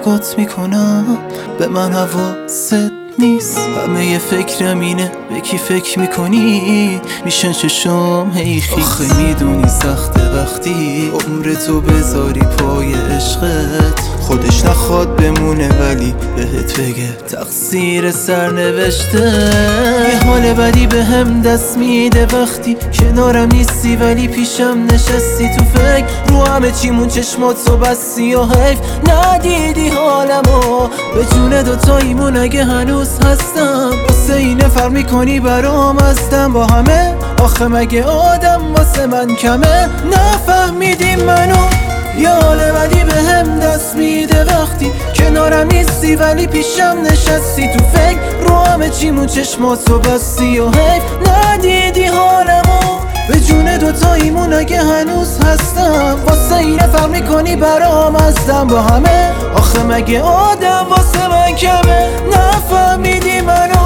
نگات میکنم به من حواست نیست. همه ی فکرم اینه به کی فکر میکنی میشن چشم هی خیس. آخه میدونی سخته وقتی عمرتو بذاری پای عشقت، خودش نخواد بمونه ولی بهت بگه تقصیر سرنوشته. یه حال بدی به هم دست میده وقتی کنارم نیستی ولی پیشم نشستی. تو فکر رو همه چیمون چشماتو بستی و حیف ندیدی حالمو. به جون دوتاییمون اگه هنوز هستم واسه اینه فرق میکنی برام هستم با همه. آخه مگه آدم واسه من کمه؟ نفهمیدی منو. یه حال بدی به هم دست میده وقتی کنارم نیستی ولی پیشم نشستی. تو فکر رو همه چیمون چشماتو بستی و حیف ندیدی حالمو. به جون دوتاییمون اگه هنوز هستم واسه اینه فرق میکنی برام هستم با همه. آخه مگه آدم واسه من کمه؟ نفهمیدی منو.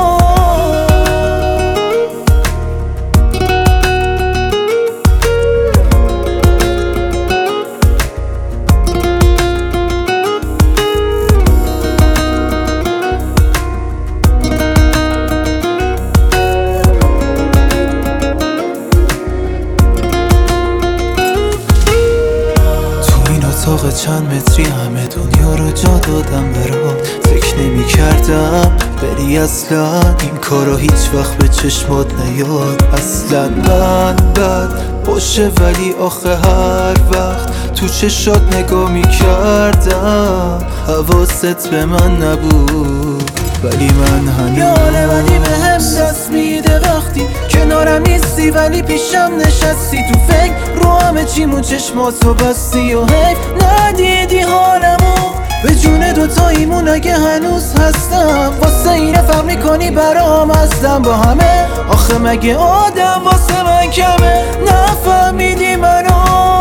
اتاق چند متری همه دنیا رو جا دادم برات. فکر نمی کردم بری اصلا این کارا هیچ وقت به چشمات نیاد. اصلا من بد باشه ولی آخه هر وقت تو چشات نگاه می کردم حواست به من نبود ولی من هنوز. یه حال بدی به هم دست میده وقتی کنارم نیستی ولی پیشم نشستی. تو فکر رو همه چیمون چشماتو بستی و حیف ندیدی حالمو. به جون دوتاییمون اگه هنوز هستم واسه اینه فرق میکنی برام هستم با همه. آخه مگه آدم واسه من کمه؟ نفهمیدی منو.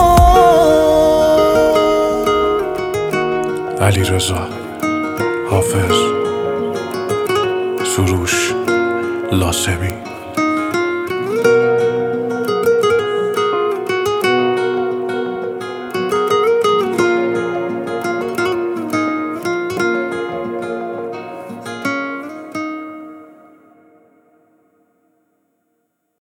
علیرضا، حافظ، سروش، لاسمی.